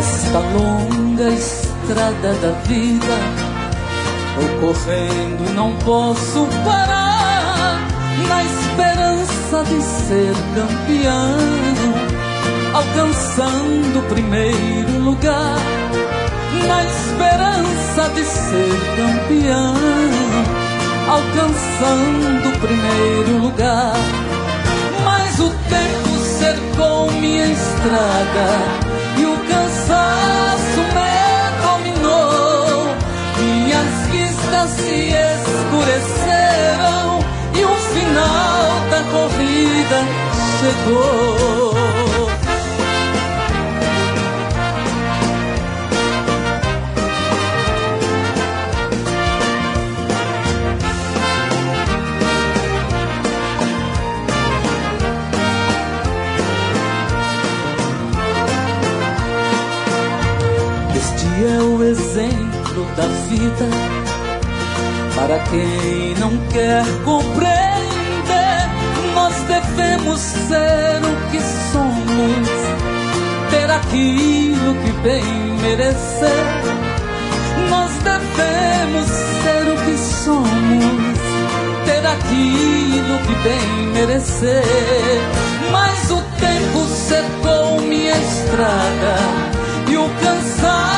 Nesta longa estrada da vida, tô correndo e não posso parar, na esperança de ser campeão, alcançando o primeiro lugar. Na esperança de ser campeão, alcançando o primeiro lugar. Mas o tempo cercou minha estrada e o cansaço me dominou. Minhas vistas se escureceram e o final da corrida chegou. É o exemplo da vida para quem não quer compreender. Nós devemos ser o que somos, ter aquilo que bem merecer. Nós devemos ser o que somos, ter aquilo que bem merecer. Mas o tempo secou minha estrada e o cansaço